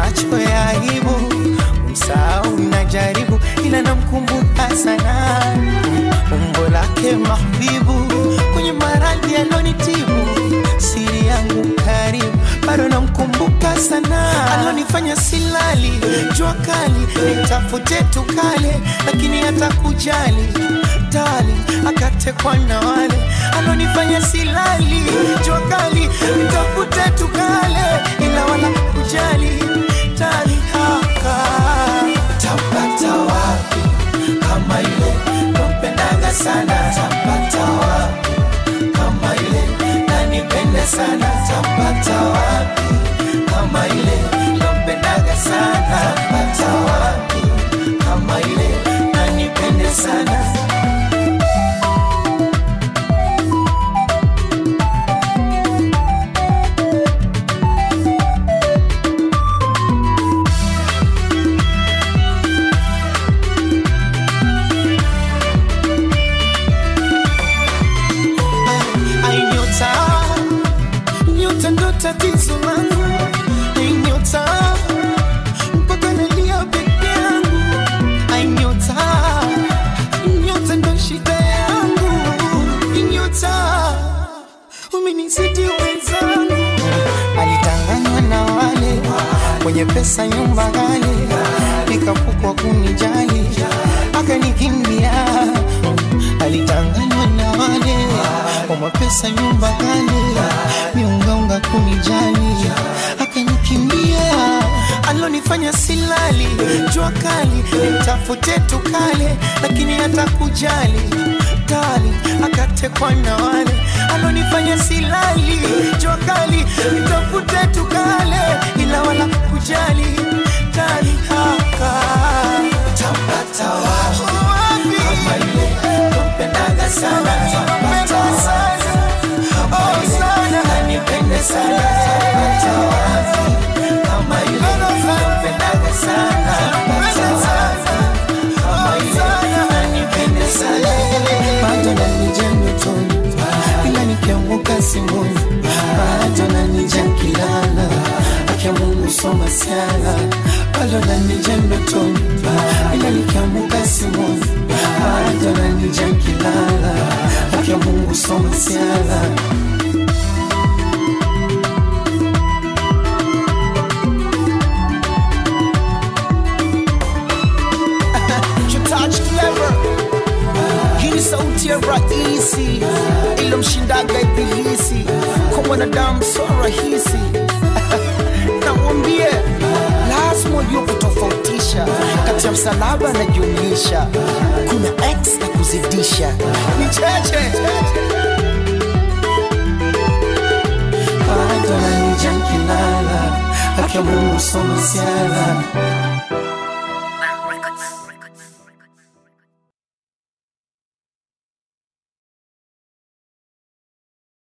macho ya aibu, msahau najaribu ila namkumbuka sana. Umbo lake mahbibu, kwenye maradhi alonitibu, siri yangu karibu, bado namkumbuka sana. Alonifanya silali, jua kali, nitafute tukale, lakini hata kujali tali, akatekwa na wale. Alonifanya silali, jua kali, nitafute tukale, ila wala kujali tali haka. Tapata wapi kama ile kumpendaga sana? Tapata wapi kama ile nanipende sana? Tapata wapi kama ile kumpendaga sana? Tapata wapi kama ile nanipende sana? Tatizo langu ainyota mpaka nalia peke yangu, ainyota nyota ndo shida yangu, ainyota umenizidi wenzangu. Alitanganywa na wale kwenye pesa nyumba ghali, nikapukwa kunijali akanikimbia. Alitanganywa na wale kwa pesa nyumba ghali, miungaunga kunijali akanikimbia. Alonifanya silali, jua kali, nitafute tukale, lakini hata kujali tali, akatekwa na wale. Alonifanya silali, jua kali, nitafute tukale, ila wala kujali tali haka. Tapata wapi kama ile kumpendaga sana? Tapata wapi kama ile nanipende sana? Tapata wapi kama ile kumpendaga sana? Tapata wapi kama ile nanipende sana? Bado nanija ndotoni, ila nikianguka simboni, bado nanija kilala, akia Mungu soma siala. Bado nanija ndotoni, ila nikianguka simboni, bado nanija kilala, akia Mungu soma siala. Sauti ya rahisi ilo mshindaga ibilisi, kwa mwanadamu so rahisi. Namwambie lazima ujue kutofautisha kati ya msalaba na jumlisha, kuna X na kuzidisha ni cheche. Bado nanija nkilala, akia Mungu soma siala.